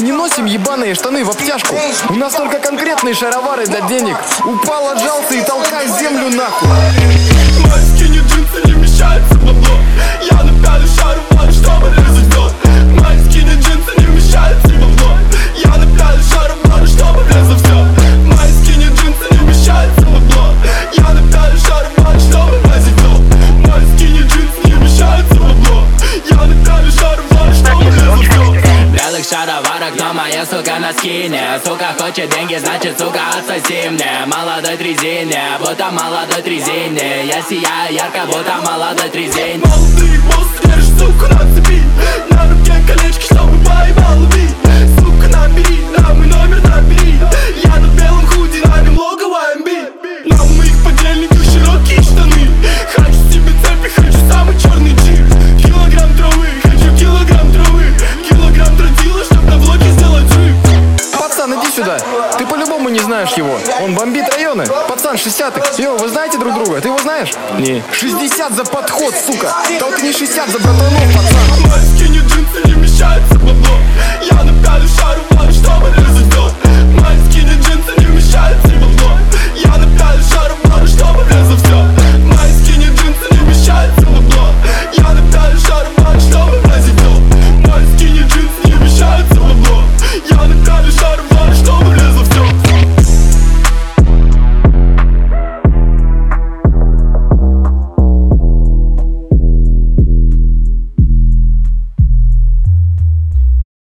Мы не носим ебаные штаны в обтяжку. У нас только конкретные шаровары для денег. Упал, отжался и толкай землю нахуй. Мои скини джинсы не вмещаются в бабло. Я напялю шаровары, чтобы резать вдох. Мои скини джинсы не вмещаются в бабло. Я напялю шаровары, чтобы резать все. Мои скини джинсы не вмещаются в бабло. Я напялю шаровары, чтобы резать вдох. Мои скини джинсы не вмещаются в бабло. Я напялю шаровары, чтобы резать все. В белых шароварах, но моя сука на скине. Сука хочет деньги, значит, сука, отсоси мне. Молодой трезине, будто молодой трезине. Я сияю ярко, будто молодой трезинь. Молодые боссы держат суку на цепи. На руке колечки, чтобы поебал убить. Сука, набери, на мой номер набери. Я на белом худи, на нем логово MB. На моих подельниках широкие штаны. Хочу себе цепи, хочу самый черный джип. Килограмм травы, хочу килограмм травы. Килограмм тротила, чтоб на блоке сделать джип. Пацан, иди сюда. Ты по-любому не знаешь его. Он бомбит районы. Пацан, 60-х. Йо, вы знаете друг друга? Ты его знаешь? Не. 60 за подход, сука. Толкни 60 за братанов, пацан. Мои скини джинсы не вмещаются в бабло. Я напялю шаровары, чтобы